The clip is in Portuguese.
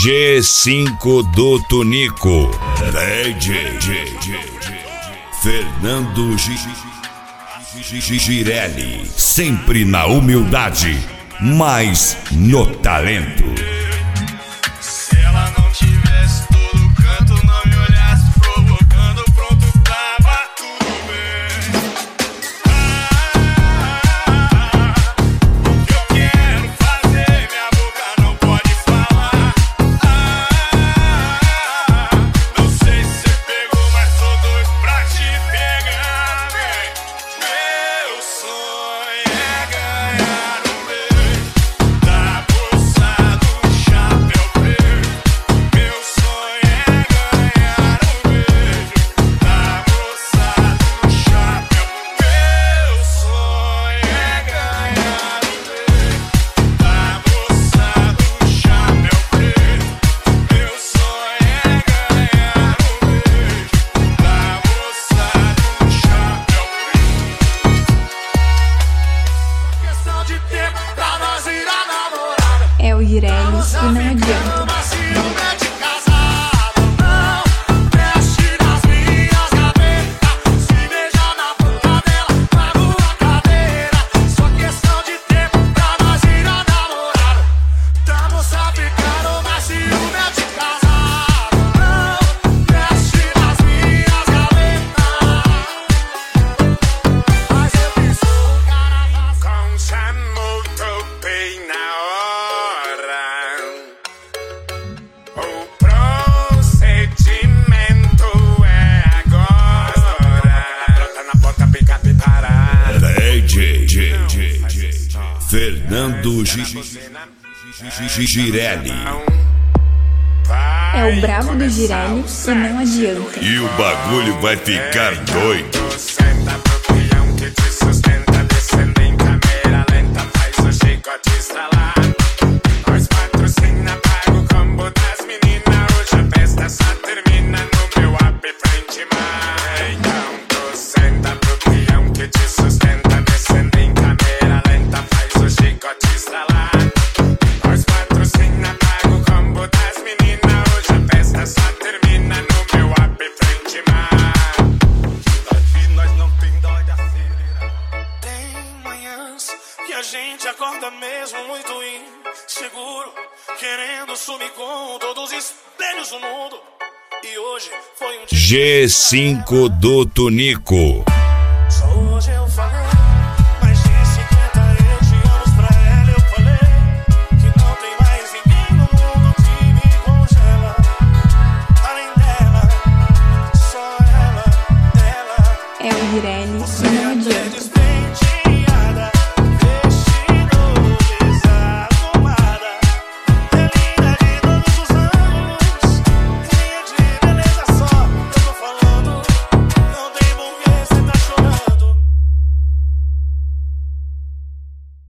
G5 do Tunico. DJ Fernando Girelli. Sempre na humildade, mas no talento. Se ela não tivesse todo canto, não me olhasse provocando, pronto, tava tudo bem. O que eu quero fazer, minha boca não pode falar. Não sei se você pegou, mas tô doido pra te pegar, vem. Meu sonho é ganhar um beijo da bolsa do chapéu preto. Meu sonho é ganhar um beijo da bolsa do chapéu. Meu sonho é ganhar um beijo da bolsa do chapéu preto. Meu sonho é ganhar um beijo da bolsa do chapéu preto. Questão de tempo pra nós virar namorada. É o Girelli e não adianta. Mas ciúme de casado, não mexe nas minhas gavetas. Se beijar na boca dela, pago a cadeira. Só questão de tempo pra nós virar namorado. Tamo ficando, mas ciúme de casado, não mexe nas minhas gavetas. Mas eu que sou o cara com muito bem na hora. O procedimento é agora. Brota na porta, picape parada. DJ Fernando Girelli. É o brabo do Girelli e não adianta. E o bagulho vai ficar doido. Senta pro peão que te sustenta, descendo em câmera lenta, faz o chicote estralar. Nós patrocina, paga o combo das meninas. Hoje a festa só termina no meu app frente mar. Então tu senta pro peão que te sustenta, descendo em câmera lenta, faz o chicote estralar. Nós patrocina, paga o combo das meninas. Hoje a festa só termina no meu app frente mar. Nós não tem dó de acelerar. Tem manhãs que a gente acorda mesmo muito inseguro, querendo sumir com todos os espelhos do mundo. E hoje foi um dia G5 do Tunico. sou